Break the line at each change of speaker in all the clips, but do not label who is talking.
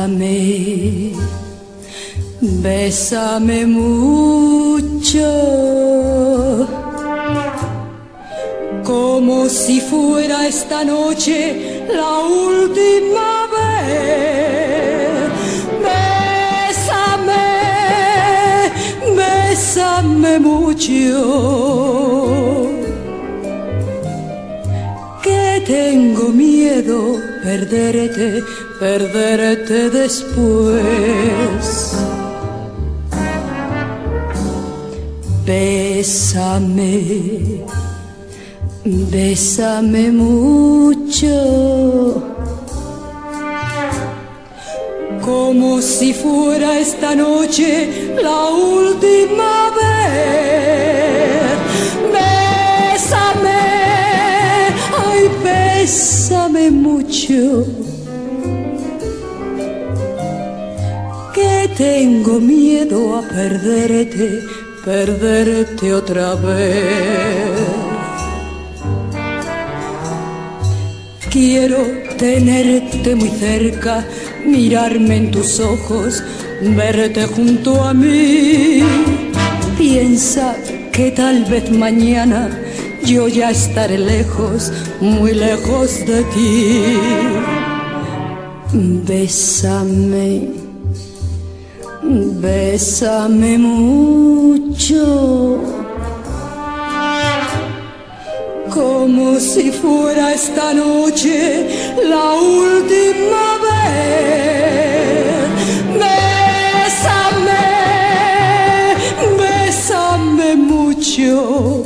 Bésame, bésame mucho, como si fuera esta noche la última vez. Bésame, bésame mucho, que tengo miedo perderte, perderte después. Bésame, bésame mucho, como si fuera esta noche la última vez. Bésame, ay, bésame mucho, que tengo miedo a perderte, perderte otra vez. Quiero tenerte muy cerca, mirarme en tus ojos, verte junto a mí. Piensa que tal vez mañana yo ya estaré lejos, muy lejos de ti. Bésame, bésame mucho, como si fuera esta noche la última vez. Bésame, bésame mucho,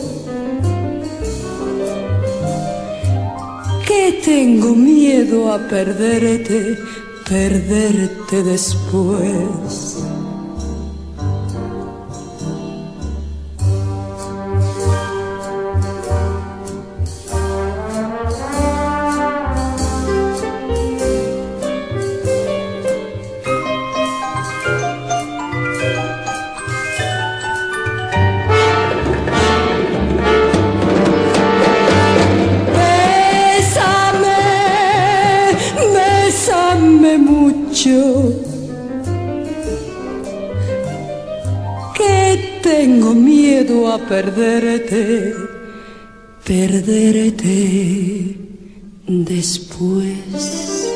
que tengo miedo a perderte, perderte después. Que tengo miedo a perderte, perderte después.